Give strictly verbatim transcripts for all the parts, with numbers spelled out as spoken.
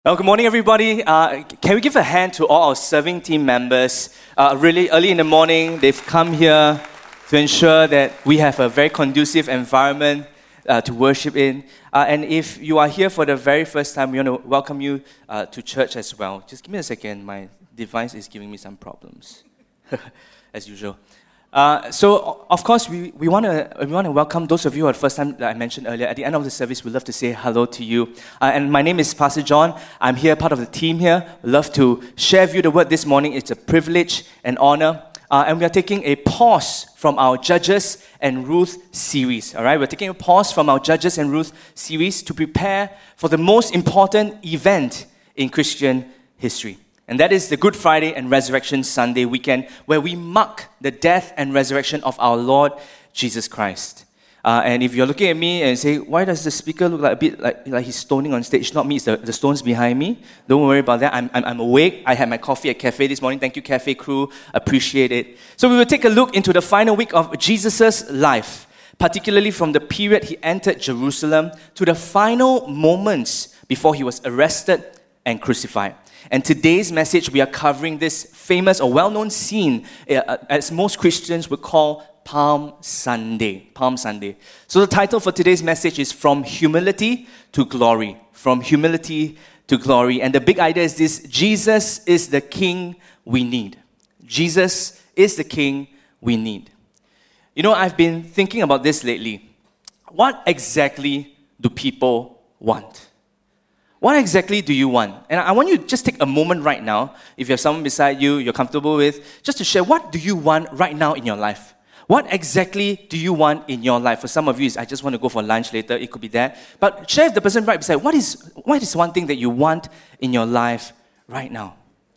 Well, good morning, everybody. Uh, can we give a hand to all our serving team members? Uh, really early in the morning, they've come here to ensure that we have a very conducive environment uh, to worship in. Uh, and if you are here for the very first time, we want to welcome you uh, to church as well. Just give me a second. My device is giving me some problems, as usual. Uh, so, of course, we, we want to we want to welcome those of you who are the first time that I mentioned earlier. At the end of the service, we'd love to say hello to you. Uh, and my name is Pastor John. I'm here, part of the team here. We'd love to share with you the word this morning. It's a privilege and honor. Uh, and we are taking a pause from our Judges and Ruth series. All right, we're taking a pause from our Judges and Ruth series to prepare for the most important event in Christian history. And that is the Good Friday and Resurrection Sunday weekend, where we mark the death and resurrection of our Lord Jesus Christ. Uh, and if you're looking at me and say, why does the speaker look like a bit like, like he's stoning on stage? Not me, it's the, the stones behind me. Don't worry about that. I'm, I'm, I'm awake. I had my coffee at Cafe this morning. Thank you, Cafe crew. Appreciate it. So we will take a look into the final week of Jesus' life, particularly from the period he entered Jerusalem to the final moments before he was arrested and crucified. And today's message, we are covering this famous or well-known scene, uh, as most Christians would call Palm Sunday. Palm Sunday. So the title for today's message is From Humility to Glory. From Humility to Glory. And the big idea is this: Jesus is the King we need. Jesus is the King we need. You know, I've been thinking about this lately. What exactly do people want? What exactly do you want? And I want you to just take a moment right now, if you have someone beside you you're comfortable with, just to share, what do you want right now in your life? What exactly do you want in your life? For some of you, it's, I just want to go for lunch later. It could be that. But share with the person right beside, what is, what is one thing that you want in your life right now?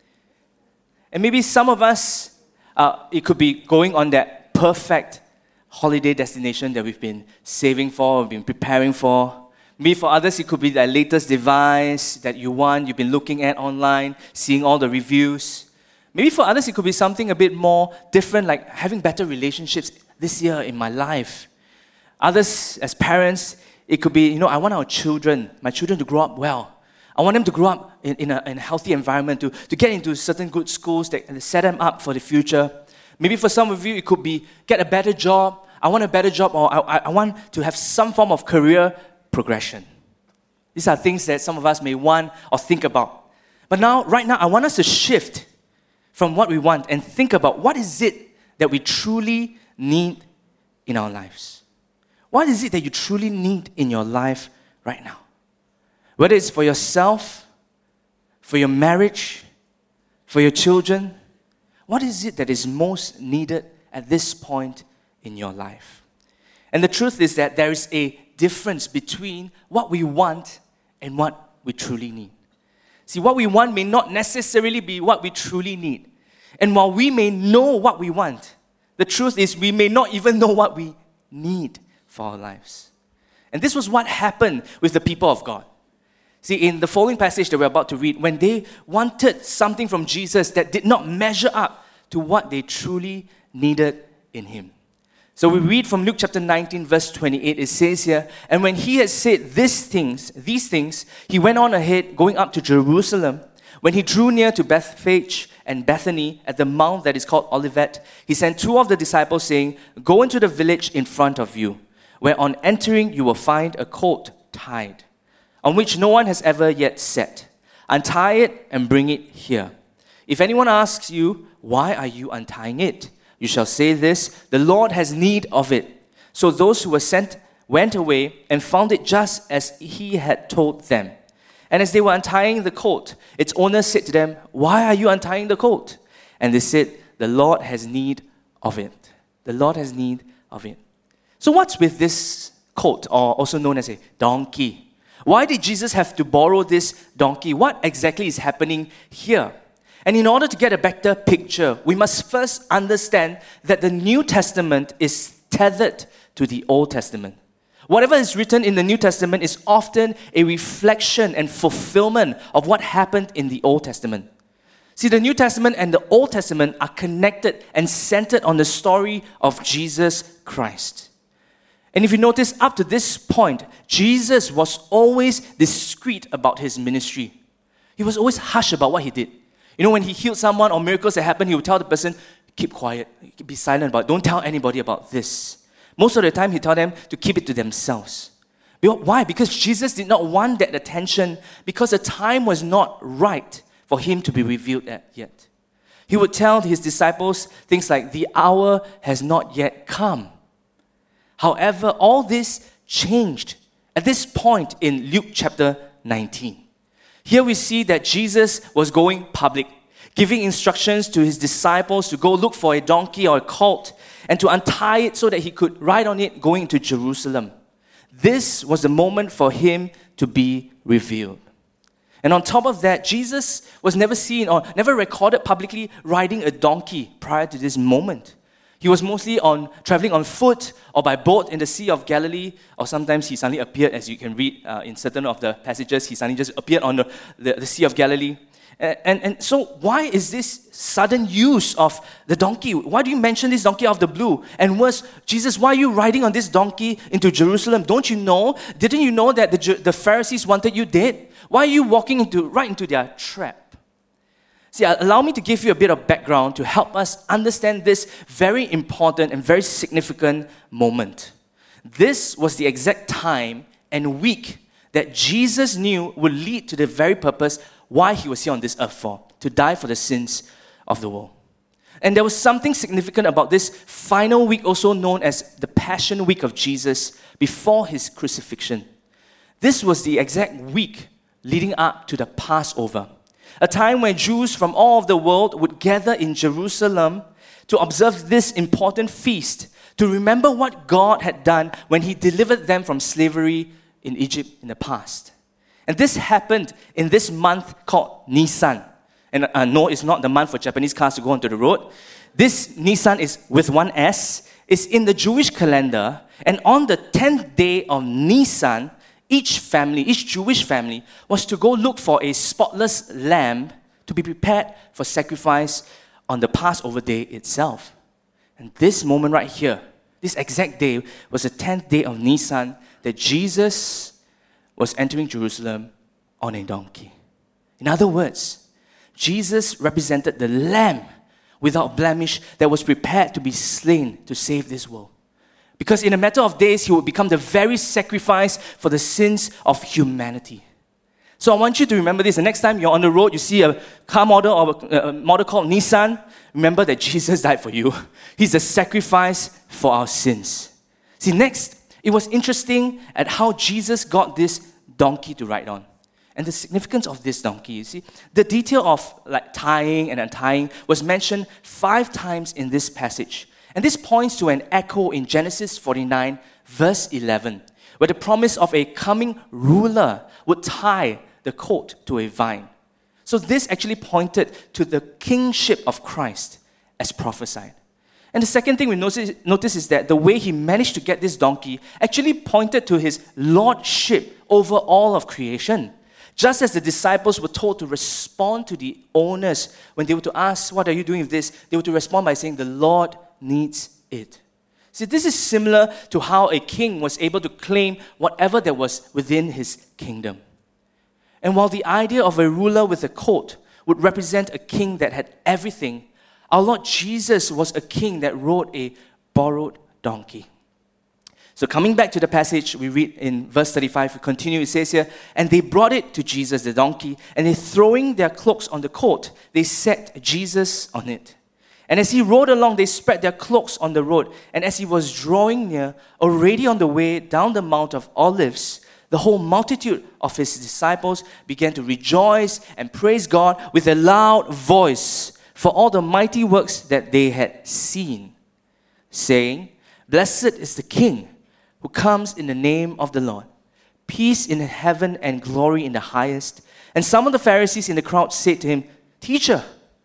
And maybe some of us, uh, it could be going on that perfect holiday destination that we've been saving for, we've been preparing for. Maybe for others, it could be the latest device that you want, you've been looking at online, seeing all the reviews. Maybe for others, it could be something a bit more different, like having better relationships this year in my life. Others, as parents, it could be, you know, I want our children, my children to grow up well. I want them to grow up in, in, a, in a healthy environment, to, to get into certain good schools that set them up for the future. Maybe for some of you, it could be get a better job. I want a better job, or I, I want to have some form of career progression. These are things that some of us may want or think about. But now, right now, I want us to shift from what we want and think about what is it that we truly need in our lives. What is it that you truly need in your life right now? Whether it's for yourself, for your marriage, for your children, what is it that is most needed at this point in your life? And the truth is that there is a difference between what we want and what we truly need. See, what we want may not necessarily be what we truly need. And while we may know what we want, the truth is we may not even know what we need for our lives. And this was what happened with the people of God. See, in the following passage that we're about to read, when they wanted something from Jesus that did not measure up to what they truly needed in Him. So we read from Luke chapter nineteen, verse twenty-eight. It says here, and when he had said these things, these things, he went on ahead, going up to Jerusalem. When he drew near to Bethphage and Bethany at the mount that is called Olivet, he sent two of the disciples, saying, go into the village in front of you, where on entering you will find a colt tied, on which no one has ever yet sat. Untie it and bring it here. If anyone asks you, why are you untying it? You shall say this, the Lord has need of it. So those who were sent went away and found it just as he had told them. And as they were untying the colt, its owner said to them, why are you untying the colt? And they said, the Lord has need of it. The Lord has need of it. So what's with this colt, or also known as a donkey? Why did Jesus have to borrow this donkey? What exactly is happening here? And in order to get a better picture, we must first understand that the New Testament is tethered to the Old Testament. Whatever is written in the New Testament is often a reflection and fulfillment of what happened in the Old Testament. See, the New Testament and the Old Testament are connected and centered on the story of Jesus Christ. And if you notice, up to this point, Jesus was always discreet about his ministry. He was always hush about what he did. You know, when he healed someone or miracles that happened, he would tell the person, keep quiet, be silent about it. Don't tell anybody about this. Most of the time, he told them to keep it to themselves. Why? Because Jesus did not want that attention, because the time was not right for him to be revealed at yet. He would tell his disciples things like, the hour has not yet come. However, all this changed at this point in Luke chapter nineteen. Here we see that Jesus was going public, giving instructions to his disciples to go look for a donkey or a colt and to untie it so that he could ride on it going to Jerusalem. This was the moment for him to be revealed. And on top of that, Jesus was never seen or never recorded publicly riding a donkey prior to this moment. He was mostly on traveling on foot or by boat in the Sea of Galilee, or sometimes he suddenly appeared, as you can read uh, in certain of the passages, he suddenly just appeared on the, the, the Sea of Galilee. And, and, and so why is this sudden use of the donkey? Why do you mention this donkey out of the blue? And worse, Jesus, why are you riding on this donkey into Jerusalem? Don't you know? Didn't you know that the, the Pharisees wanted you dead? Why are you walking into right into their trap? See, allow me to give you a bit of background to help us understand this very important and very significant moment. This was the exact time and week that Jesus knew would lead to the very purpose why he was here on this earth for, to die for the sins of the world. And there was something significant about this final week, also known as the Passion Week of Jesus, before his crucifixion. This was the exact week leading up to the Passover, a time when Jews from all of the world would gather in Jerusalem to observe this important feast, to remember what God had done when he delivered them from slavery in Egypt in the past. And this happened in this month called Nisan. And uh, no, it's not the month for Japanese cars to go onto the road. This Nisan is with one S, is in the Jewish calendar, and on the tenth day of Nisan, each family, each Jewish family, was to go look for a spotless lamb to be prepared for sacrifice on the Passover day itself. And this moment right here, this exact day, was the tenth day of Nisan that Jesus was entering Jerusalem on a donkey. In other words, Jesus represented the lamb without blemish that was prepared to be slain to save this world. Because in a matter of days, he would become the very sacrifice for the sins of humanity. So I want you to remember this. The next time you're on the road, you see a car model or a model called Nissan, remember that Jesus died for you. He's a sacrifice for our sins. See, next, it was interesting at how Jesus got this donkey to ride on. And the significance of this donkey, you see, the detail of like tying and untying was mentioned five times in this passage. And this points to an echo in Genesis forty-nine, verse eleven, where the promise of a coming ruler would tie the colt to a vine. So this actually pointed to the kingship of Christ as prophesied. And the second thing we notice, notice is that the way he managed to get this donkey actually pointed to his lordship over all of creation. Just as the disciples were told to respond to the owners when they were to ask, what are you doing with this? They were to respond by saying, the Lord needs it. See, this is similar to how a king was able to claim whatever there was within his kingdom. And while the idea of a ruler with a coat would represent a king that had everything, our Lord Jesus was a king that rode a borrowed donkey. So coming back to the passage, we read in verse thirty-five, we continue, it says here, and they brought it to Jesus, the donkey, and they throwing their cloaks on the colt, they set Jesus on it. And as he rode along, they spread their cloaks on the road. And as he was drawing near, already on the way down the Mount of Olives, the whole multitude of his disciples began to rejoice and praise God with a loud voice for all the mighty works that they had seen, saying, Blessed is the King who comes in the name of the Lord. Peace in heaven and glory in the highest. And some of the Pharisees in the crowd said to him, Teacher,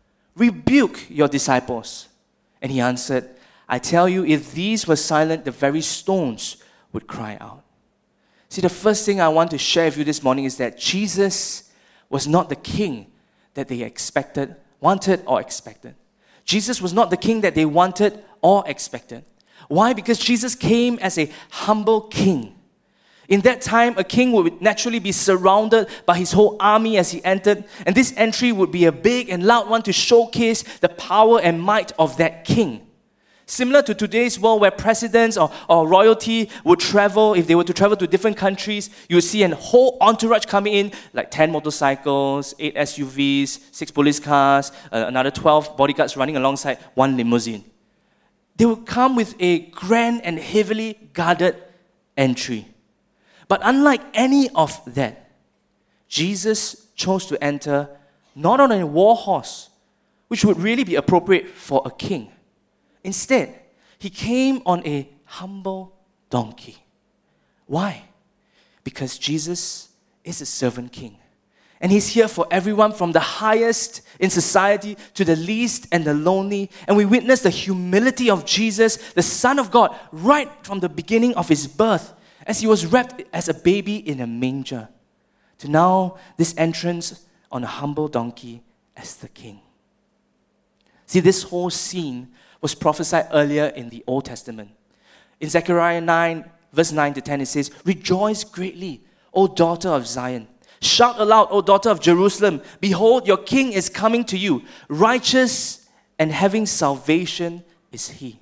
rebuke your disciples. And he answered, I tell you, if these were silent, the very stones would cry out. See, the first thing I want to share with you this morning is that Jesus was not the king that they expected, wanted or expected. Jesus was not the king that they wanted or expected. Why? Because Jesus came as a humble king. In that time, a king would naturally be surrounded by his whole army as he entered, and this entry would be a big and loud one to showcase the power and might of that king. Similar to today's world where presidents or, or royalty would travel, if they were to travel to different countries, you would see a whole entourage coming in, like ten motorcycles, eight S U Vs, six police cars, uh, another twelve bodyguards running alongside one limousine. They would come with a grand and heavily guarded entry. But unlike any of that, Jesus chose to enter not on a war horse, which would really be appropriate for a king. Instead, he came on a humble donkey. Why? Because Jesus is a servant king. And he's here for everyone from the highest in society to the least and the lonely. And we witness the humility of Jesus, the Son of God, right from the beginning of his birth, as he was wrapped as a baby in a manger, to now this entrance on a humble donkey as the king. See, this whole scene was prophesied earlier in the Old Testament. In Zechariah nine, verse nine to ten, it says, "Rejoice greatly, O daughter of Zion. Shout aloud, O daughter of Jerusalem. Behold, your king is coming to you. Righteous and having salvation is he.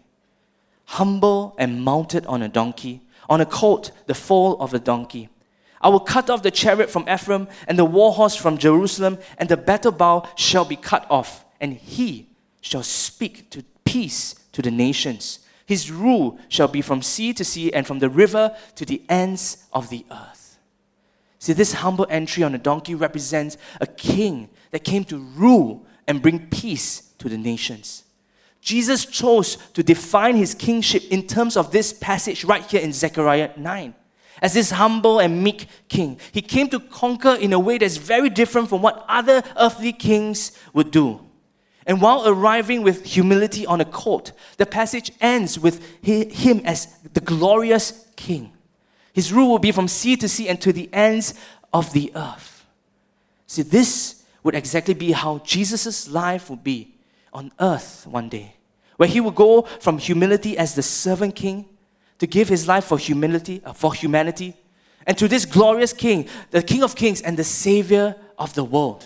Humble and mounted on a donkey, on a colt, the foal of a donkey. I will cut off the chariot from Ephraim and the war horse from Jerusalem, and the battle bow shall be cut off, and he shall speak to peace to the nations. His rule shall be from sea to sea and from the river to the ends of the earth." See, this humble entry on a donkey represents a king that came to rule and bring peace to the nations. Jesus chose to define his kingship in terms of this passage right here in Zechariah nine. As this humble and meek king, he came to conquer in a way that's very different from what other earthly kings would do. And while arriving with humility on a colt, the passage ends with him as the glorious king. His rule will be from sea to sea and to the ends of the earth. See, this would exactly be how Jesus' life would be on earth one day, where he would go from humility as the servant king to give his life for humility, uh, for humanity, and to this glorious king, the King of Kings and the Savior of the world.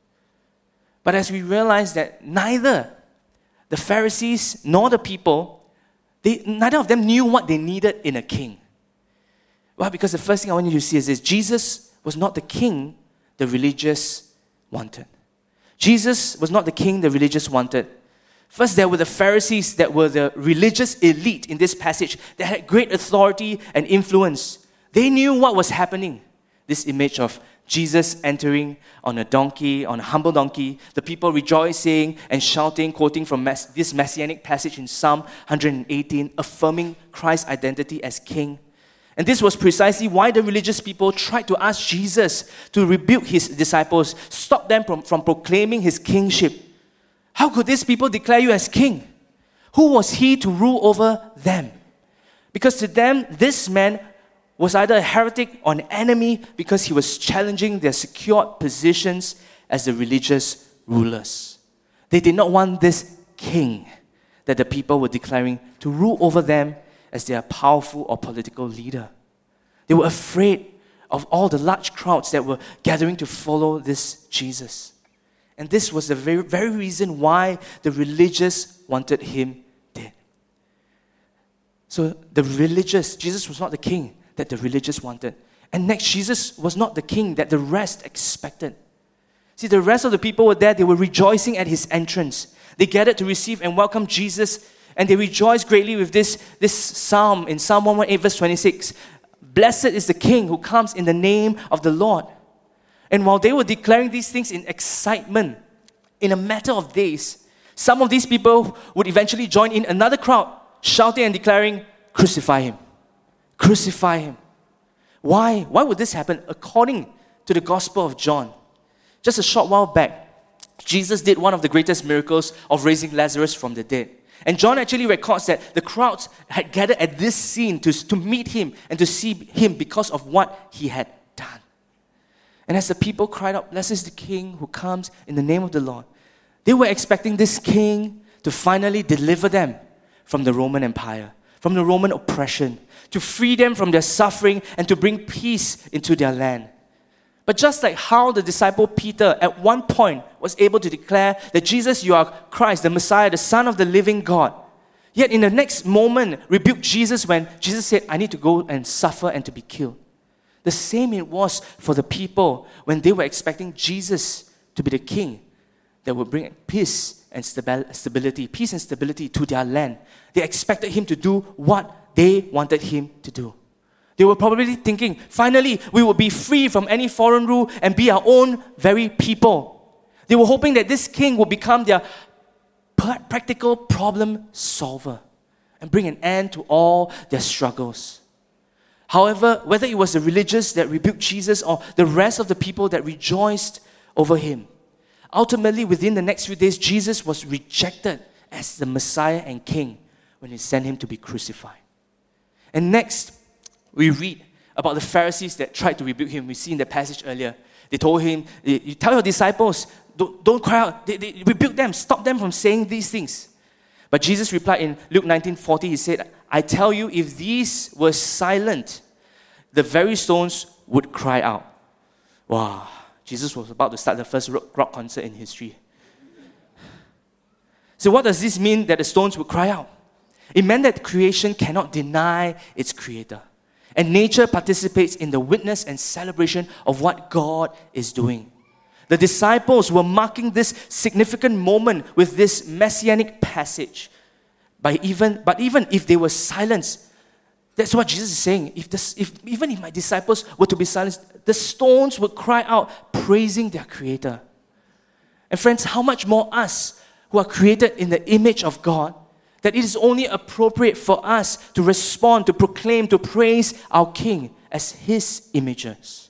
But as we realize that neither the Pharisees nor the people, they, neither of them knew what they needed in a king. Well, because the first thing I want you to see is this: Jesus was not the king the religious wanted. Jesus was not the king the religious wanted. First, there were the Pharisees that were the religious elite in this passage that had great authority and influence. They knew what was happening. This image of Jesus entering on a donkey, on a humble donkey, the people rejoicing and shouting, quoting from mess- this messianic passage in Psalm one hundred eighteen, affirming Christ's identity as king. And this was precisely why the religious people tried to ask Jesus to rebuke his disciples, stop them from, from proclaiming his kingship. How could these people declare you as king? Who was he to rule over them? Because to them, this man was either a heretic or an enemy because he was challenging their secured positions as the religious rulers. They did not want this king that the people were declaring to rule over them as their powerful or political leader. They were afraid of all the large crowds that were gathering to follow this Jesus. And this was the very, very reason why the religious wanted him dead. So the religious, Jesus was not the king that the religious wanted. And next, Jesus was not the king that the rest expected. See, the rest of the people were there, they were rejoicing at his entrance. They gathered to receive and welcome Jesus, and they rejoiced greatly with this, this psalm in Psalm one eighteen verse twenty-six. Blessed is the king who comes in the name of the Lord. And while they were declaring these things in excitement, in a matter of days, some of these people would eventually join in another crowd, shouting and declaring, "Crucify him! Crucify him!" Why? Why would this happen? According to the Gospel of John, just a short while back, Jesus did one of the greatest miracles of raising Lazarus from the dead. And John actually records that the crowds had gathered at this scene to, to meet him and to see him because of what he had done. And as the people cried out, "Blessed is the King who comes in the name of the Lord," they were expecting this king to finally deliver them from the Roman Empire, from the Roman oppression, to free them from their suffering, and to bring peace into their land. But just like how the disciple Peter at one point was able to declare that Jesus, you are Christ, the Messiah, the Son of the living God, yet in the next moment rebuked Jesus when Jesus said, I need to go and suffer and to be killed. The same it was for the people when they were expecting Jesus to be the king that would bring peace and stability, peace and stability to their land. They expected him to do what they wanted him to do. They were probably thinking, finally, we will be free from any foreign rule and be our own very people. They were hoping that this king would become their practical problem solver and bring an end to all their struggles. However, whether it was the religious that rebuked Jesus or the rest of the people that rejoiced over him, ultimately within the next few days, Jesus was rejected as the Messiah and King when he sent him to be crucified. And next, we read about the Pharisees that tried to rebuke him. We see in the passage earlier. They told him, you tell your disciples, don't, don't cry out. They, they rebuked them, stop them from saying these things. But Jesus replied in Luke nineteen forty, he said, I tell you, if these were silent, the very stones would cry out. Wow, Jesus was about to start the first rock concert in history. So what does this mean that the stones would cry out? It meant that creation cannot deny its creator. And nature participates in the witness and celebration of what God is doing. The disciples were marking this significant moment with this messianic passage. By even, but even if they were silenced, that's what Jesus is saying. If, this, if even if my disciples were to be silenced, the stones would cry out, praising their Creator. And friends, how much more us who are created in the image of God, that it is only appropriate for us to respond, to proclaim, to praise our King as His images.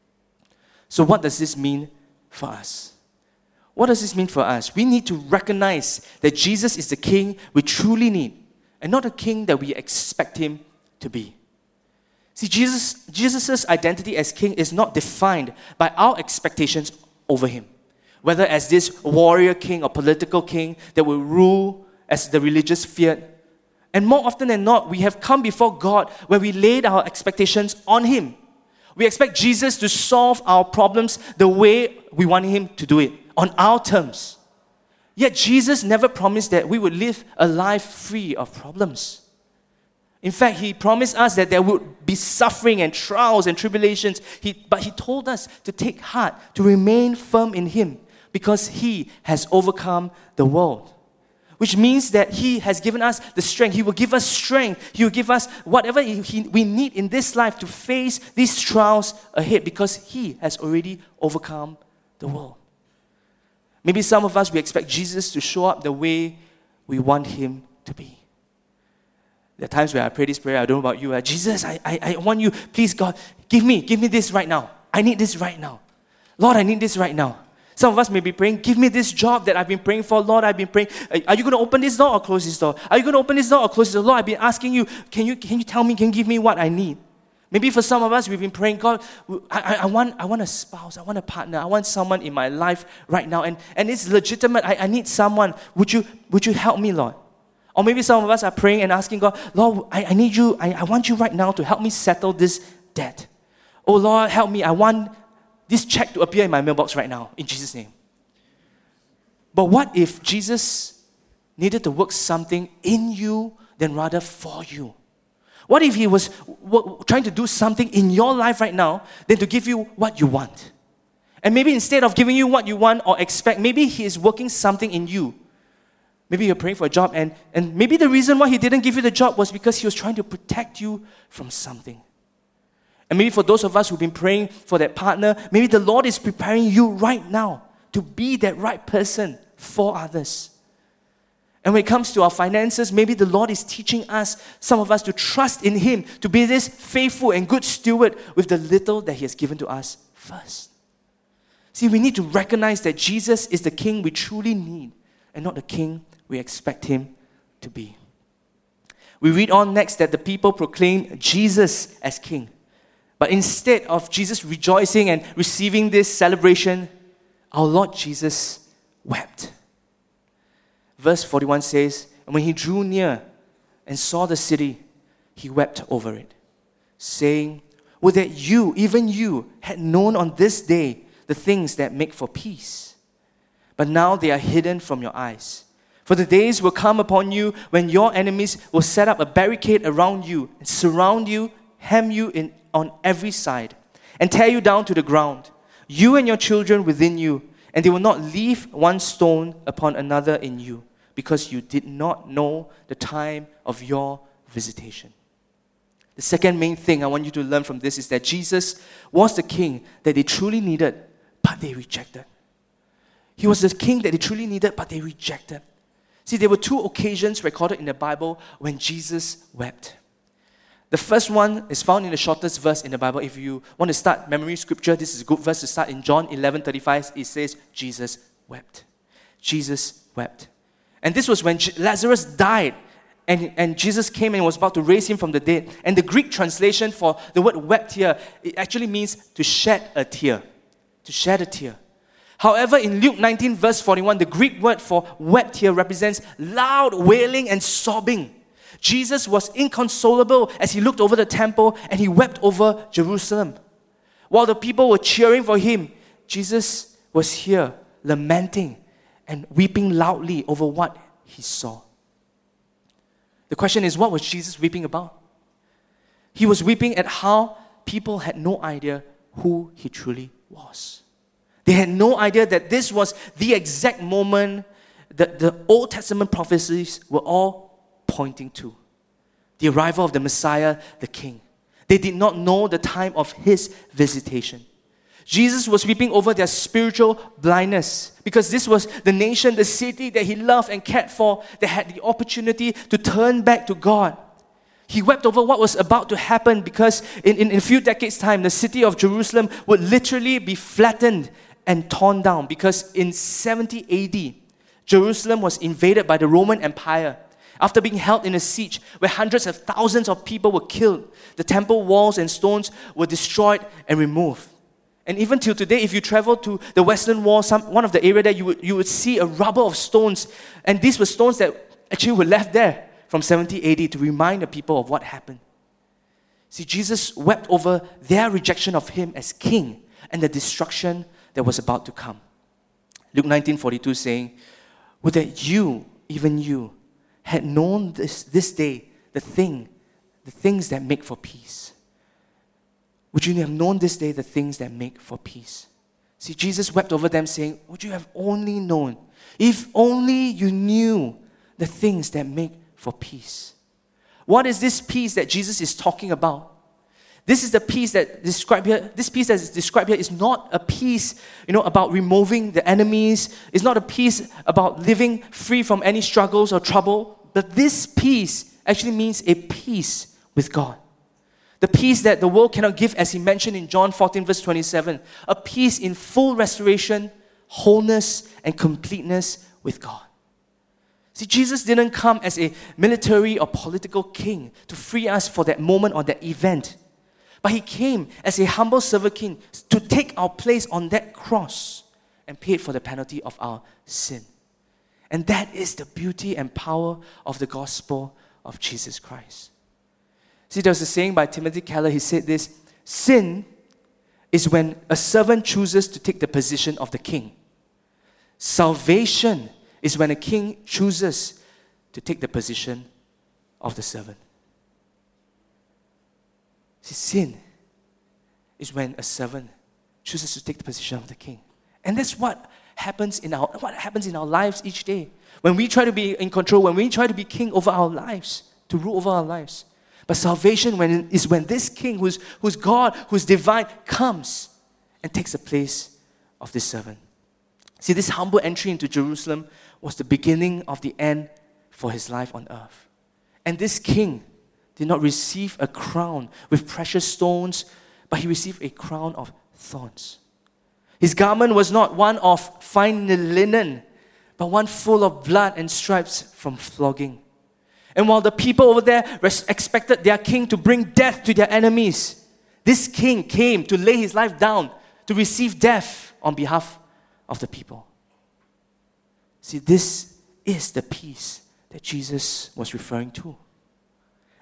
So what does this mean for us? What does this mean for us? We need to recognize that Jesus is the King we truly need and not a king that we expect Him to be. See, Jesus, Jesus' identity as King is not defined by our expectations over Him, whether as this warrior king or political king that will rule as the religious feared. And more often than not, we have come before God where we laid our expectations on Him. We expect Jesus to solve our problems the way we want Him to do it, on our terms. Yet Jesus never promised that we would live a life free of problems. In fact, He promised us that there would be suffering and trials and tribulations. He, but He told us to take heart, to remain firm in Him, because He has overcome the world. Which means that He has given us the strength. He will give us strength. He will give us whatever he, he, we need in this life to face these trials ahead, because He has already overcome the world. Maybe some of us, we expect Jesus to show up the way we want Him to be. There are times where I pray this prayer, I don't know about you, uh, Jesus, I, I, I want you, please God, give me, give me this right now. I need this right now. Lord, I need this right now. Some of us may be praying, give me this job that I've been praying for. Lord, I've been praying. Are you going to open this door or close this door? Are you going to open this door or close this door? Lord, I've been asking you, can you, can you tell me, can you give me what I need? Maybe for some of us, we've been praying, God, I, I, want, I want a spouse, I want a partner, I want someone in my life right now. And, and it's legitimate, I, I need someone. Would you, would you help me, Lord? Or maybe some of us are praying and asking God, Lord, I, I need you, I, I want you right now to help me settle this debt. Oh Lord, help me, I want this check to appear in my mailbox right now, in Jesus' name. But what if Jesus needed to work something in you than rather for you? What if He was w- trying to do something in your life right now than to give you what you want? And maybe instead of giving you what you want or expect, maybe He is working something in you. Maybe you're praying for a job, and, and maybe the reason why He didn't give you the job was because He was trying to protect you from something. And maybe for those of us who've been praying for that partner, maybe the Lord is preparing you right now to be that right person for others. And when it comes to our finances, maybe the Lord is teaching us, some of us, to trust in Him, to be this faithful and good steward with the little that He has given to us first. See, we need to recognize that Jesus is the King we truly need and not the King we expect Him to be. We read on next that the people proclaim Jesus as King. But instead of Jesus rejoicing and receiving this celebration, our Lord Jesus wept. Verse forty-one says, and when He drew near and saw the city, he wept over it, saying, would that you, even you, had known on this day the things that make for peace. But now they are hidden from your eyes. For the days will come upon you when your enemies will set up a barricade around you and surround you, hem you in on every side, and tear you down to the ground, you and your children within you, and they will not leave one stone upon another in you, because you did not know the time of your visitation. The second main thing I want you to learn from this is that Jesus was the king that they truly needed, but they rejected. He was the king that they truly needed, but they rejected. See, there were two occasions recorded in the Bible when Jesus wept. The first one is found in the shortest verse in the Bible. If you want to start memory scripture, this is a good verse to start. In John eleven thirty-five, it says, Jesus wept. Jesus wept. And this was when Lazarus died, and, and Jesus came and was about to raise him from the dead. And the Greek translation for the word wept here, it actually means to shed a tear. To shed a tear. However, in Luke nineteen verse forty-one, the Greek word for wept here represents loud wailing and sobbing. Jesus was inconsolable as he looked over the temple and he wept over Jerusalem. While the people were cheering for him, Jesus was here lamenting and weeping loudly over what he saw. The question is, what was Jesus weeping about? He was weeping at how people had no idea who he truly was. They had no idea that this was the exact moment that the Old Testament prophecies were all pointing to. The arrival of the Messiah, the King. They did not know the time of his visitation. Jesus was weeping over their spiritual blindness because this was the nation, the city that he loved and cared for, that had the opportunity to turn back to God. He wept over what was about to happen because in, in, in a few decades' time, the city of Jerusalem would literally be flattened and torn down because in seventy A D, Jerusalem was invaded by the Roman Empire. After being held in a siege where hundreds of thousands of people were killed, the temple walls and stones were destroyed and removed. And even till today, if you travel to the Western Wall, some, one of the area there, you would, you would see a rubble of stones. And these were stones that actually were left there from seventy A D to remind the people of what happened. See, Jesus wept over their rejection of him as king and the destruction that was about to come. Luke nineteen forty-two saying, would that you, even you, had known this, this day the thing, the things that make for peace. Would you have known this day the things that make for peace? See, Jesus wept over them saying, would you have only known, if only you knew the things that make for peace. What is this peace that Jesus is talking about? This is the peace that described here. This peace that is described here is not a peace, you know, about removing the enemies. It's not a peace about living free from any struggles or trouble. But this peace actually means a peace with God. The peace that the world cannot give, as he mentioned in John fourteen verse twenty-seven. A peace in full restoration, wholeness, and completeness with God. See, Jesus didn't come as a military or political king to free us for that moment or that event. But he came as a humble servant king to take our place on that cross and pay for the penalty of our sin. And that is the beauty and power of the gospel of Jesus Christ. See, there was a saying by Timothy Keller. He said this, sin is when a servant chooses to take the position of the king. Salvation is when a king chooses to take the position of the servant. See, sin is when a servant chooses to take the position of the king. And that's what happens in our what happens in our lives each day. When we try to be in control, when we try to be king over our lives, to rule over our lives. But salvation when, is when this king, who's, who's God, who's divine, comes and takes the place of this servant. See, this humble entry into Jerusalem was the beginning of the end for his life on earth. And this king did not receive a crown with precious stones, but he received a crown of thorns. His garment was not one of fine linen, but one full of blood and stripes from flogging. And while the people over there expected their king to bring death to their enemies, this king came to lay his life down to receive death on behalf of the people. See, this is the peace that Jesus was referring to.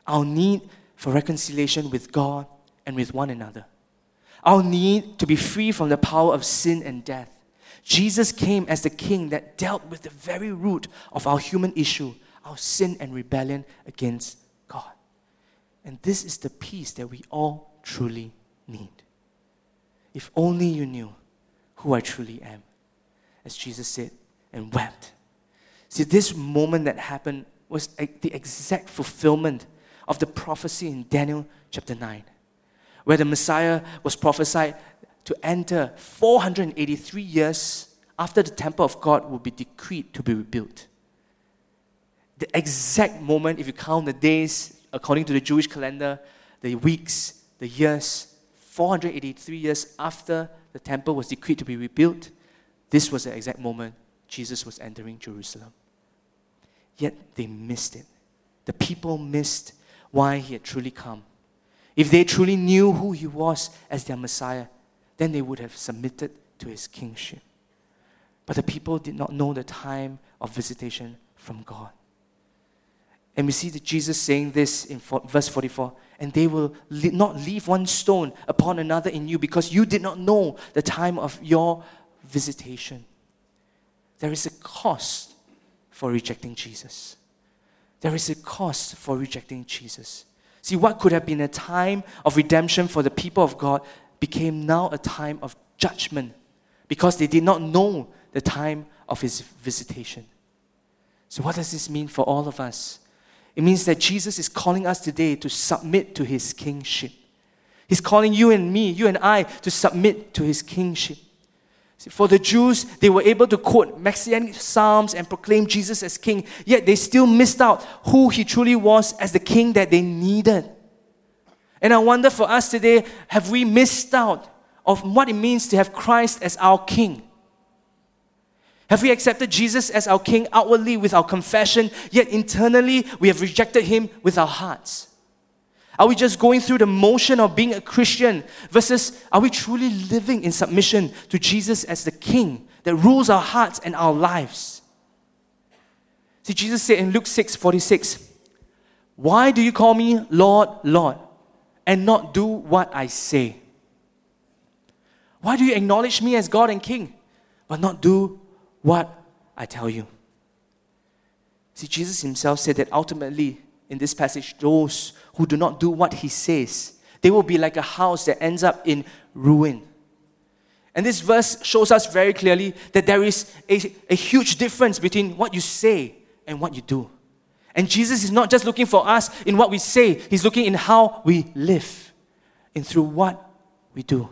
our need for reconciliation with God and with one another, our need to be free from the power of sin and death. Jesus came as the King that dealt with the very root of our human issue, our sin and rebellion against God. And this is the peace that we all truly need. If only you knew who I truly am, as Jesus said, and wept. See, this moment that happened was the exact fulfillment of the prophecy in Daniel chapter nine, where the Messiah was prophesied to enter four hundred eighty-three years after the temple of God will be decreed to be rebuilt. The exact moment, if you count the days according to the Jewish calendar, the weeks, the years, four hundred eighty-three years after the temple was decreed to be rebuilt, this was the exact moment Jesus was entering Jerusalem. Yet they missed it. The people missed why he had truly come. If they truly knew who he was as their Messiah, then they would have submitted to his kingship. But the people did not know the time of visitation from God. And we see that Jesus saying this in verse forty-four, and they will not leave one stone upon another in you because you did not know the time of your visitation. There is a cost for rejecting Jesus. There is a cost for rejecting Jesus. See, what could have been a time of redemption for the people of God became now a time of judgment because they did not know the time of his visitation. So what does this mean for all of us? It means that Jesus is calling us today to submit to his kingship. He's calling you and me, you and I, to submit to his kingship. See, for the Jews, they were able to quote messianic psalms and proclaim Jesus as king, yet they still missed out who he truly was as the king that they needed. And I wonder for us today, have we missed out of what it means to have Christ as our king? Have we accepted Jesus as our king outwardly with our confession, yet internally we have rejected him with our hearts? Are we just going through the motion of being a Christian versus are we truly living in submission to Jesus as the king that rules our hearts and our lives? See, Jesus said in Luke six forty-six, "Why do you call me Lord, Lord, and not do what I say? Why do you acknowledge me as God and King, but not do what I tell you?" See, Jesus himself said that ultimately, in this passage, those who do not do what he says, they will be like a house that ends up in ruin. And this verse shows us very clearly that there is a, a huge difference between what you say and what you do. And Jesus is not just looking for us in what we say, he's looking in how we live and through what we do.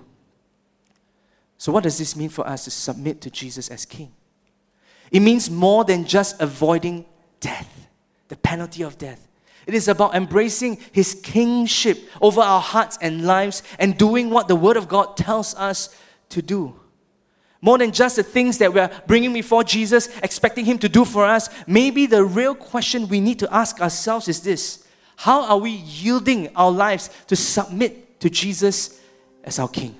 So what does this mean for us to submit to Jesus as King? It means more than just avoiding death, the penalty of death. It is about embracing his kingship over our hearts and lives and doing what the Word of God tells us to do. More than just the things that we are bringing before Jesus, expecting him to do for us, maybe the real question we need to ask ourselves is this: how are we yielding our lives to submit to Jesus as our King?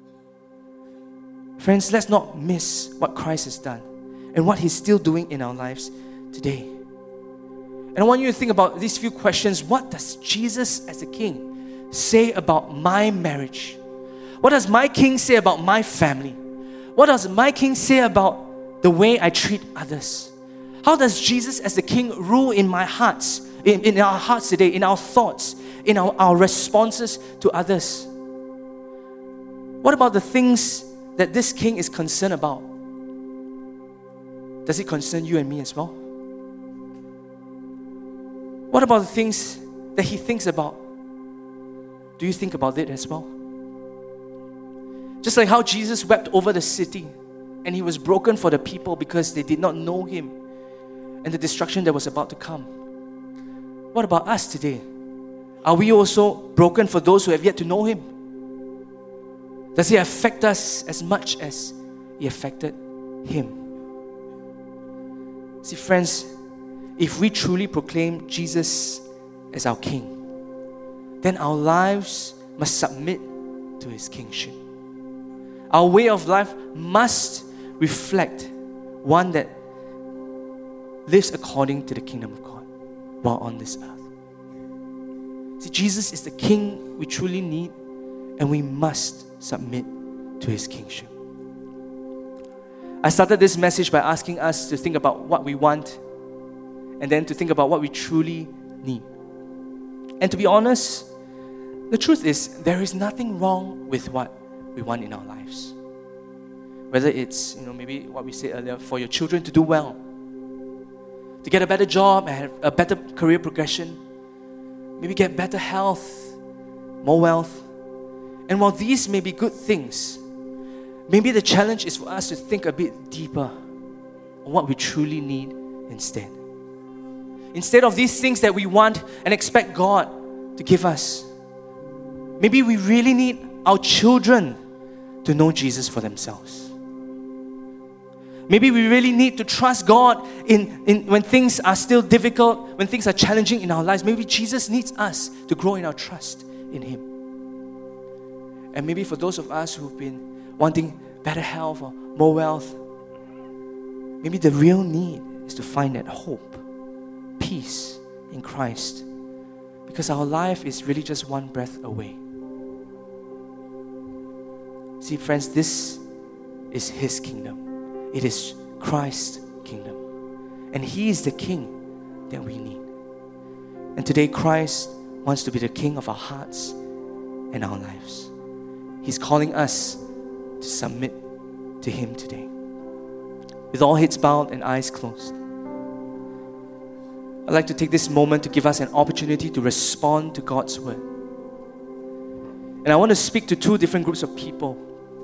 Friends, let's not miss what Christ has done and what he's still doing in our lives today. And I want you to think about these few questions. What does Jesus as a King say about my marriage? What does my King say about my family? What does my King say about the way I treat others? How does Jesus as the King rule in my hearts, in, in our hearts today, in our thoughts, in our, our responses to others? What about the things that this King is concerned about? Does it concern you and me as well? What about the things that he thinks about? Do you think about it as well? Just like how Jesus wept over the city and he was broken for the people because they did not know him and the destruction that was about to come. What about us today? Are we also broken for those who have yet to know him? Does he affect us as much as he affected him? See, friends, if we truly proclaim Jesus as our King, then our lives must submit to his kingship. Our way of life must reflect one that lives according to the kingdom of God while on this earth. See, Jesus is the King we truly need, and we must submit to His kingship. I started this message by asking us to think about what we want and then to think about what we truly need. And to be honest, the truth is there is nothing wrong with what we want in our lives. Whether it's, you know, maybe what we said earlier, for your children to do well, to get a better job and have a better career progression, maybe get better health, more wealth. And while these may be good things, maybe the challenge is for us to think a bit deeper on what we truly need instead. Instead of these things that we want and expect God to give us, maybe we really need our children to know Jesus for themselves. Maybe we really need to trust God in, in when things are still difficult, when things are challenging in our lives. Maybe Jesus needs us to grow in our trust in Him. And maybe for those of us who've been wanting better health or more wealth, maybe the real need is to find that hope, peace in Christ, because our life is really just one breath away. See, friends, this is His kingdom. It is Christ's kingdom. And He is the King that we need. And today, Christ wants to be the King of our hearts and our lives. He's calling us to submit to Him today. With all heads bowed and eyes closed, I'd like to take this moment to give us an opportunity to respond to God's word. And I want to speak to two different groups of people.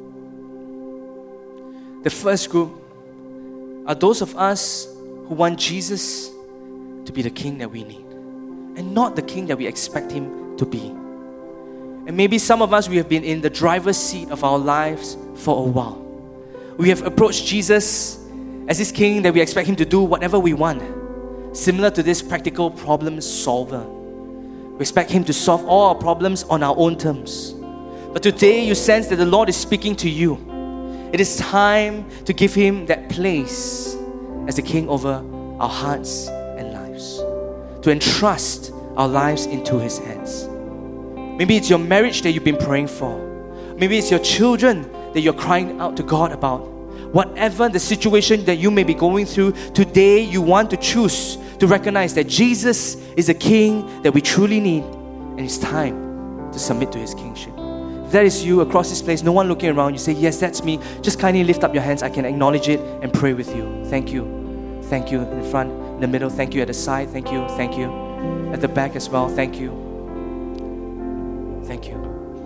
The first group are those of us who want Jesus to be the King that we need and not the King that we expect Him to be. And maybe some of us, we have been in the driver's seat of our lives for a while. We have approached Jesus as this King that we expect Him to do whatever we want, similar to this practical problem solver. We expect Him to solve all our problems on our own terms. But today you sense that the Lord is speaking to you. It is time to give Him that place as the King over our hearts and lives, to entrust our lives into His hands. Maybe it's your marriage that you've been praying for. Maybe it's your children that you're crying out to God about. Whatever the situation that you may be going through, today you want to choose to recognize that Jesus is the King that we truly need, and it's time to submit to His kingship. If that is you across this place, no one looking around, you say, yes, that's me. Just kindly lift up your hands. I can acknowledge it and pray with you. Thank you. Thank you in the front, in the middle. Thank you at the side. Thank you. Thank you. At the back as well. Thank you. Thank you.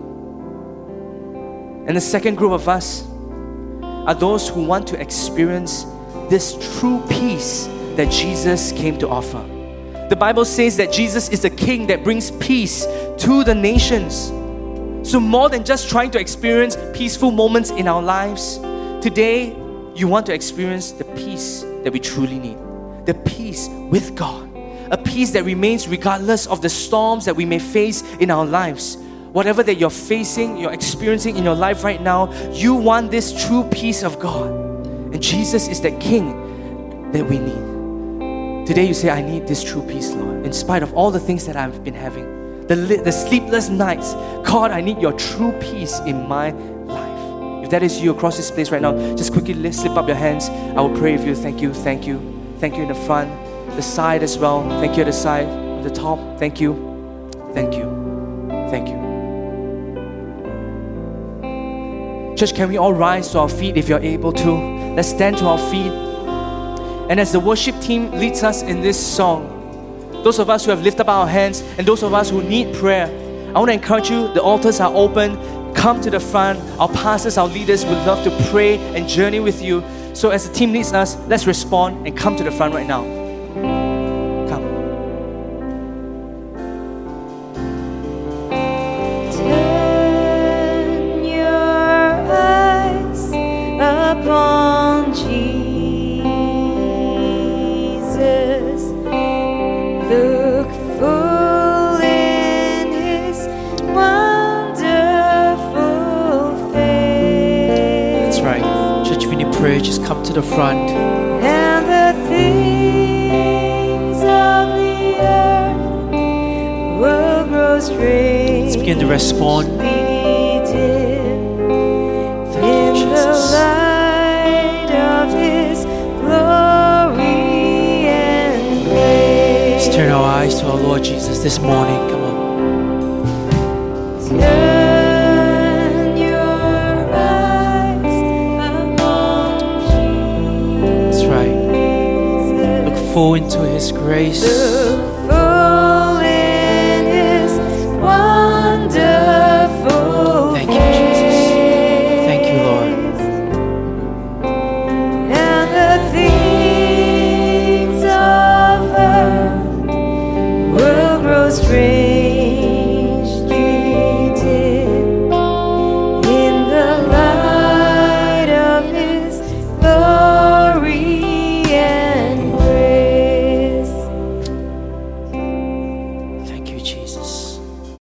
And the second group of us are those who want to experience this true peace that Jesus came to offer. The Bible says that Jesus is the King that brings peace to the nations. So more than just trying to experience peaceful moments in our lives, today you want to experience the peace that we truly need. The peace with God. A peace that remains regardless of the storms that we may face in our lives. Whatever that you're facing, you're experiencing in your life right now, you want this true peace of God. And Jesus is that King that we need. Today you say, I need this true peace, Lord. In spite of all the things that I've been having. The, the sleepless nights. God, I need your true peace in my life. If that is you across this place right now, just quickly lift, slip up your hands. I will pray with you. Thank you, thank you. Thank you in the front, the side as well. Thank you at the side, the top. Thank you, thank you, thank you. Church, can we all rise to our feet if you're able to? Let's stand to our feet. And as the worship team leads us in this song, those of us who have lifted up our hands and those of us who need prayer, I want to encourage you, the altars are open. Come to the front. Our pastors, our leaders would love to pray and journey with you. So as the team leads us, let's respond and come to the front right now. Come. Turn your eyes upon Jesus. Look full in His wonderful face. That's right. Church, if you need prayer, just come to the front. And the things of the earth will grow strength Begin to respond. be dim in the Jesus. light of His glory and grace. Let's turn our eyes to our Lord Jesus this morning. Come on. Turn your eyes upon That's right. Jesus. Look full into His grace. Look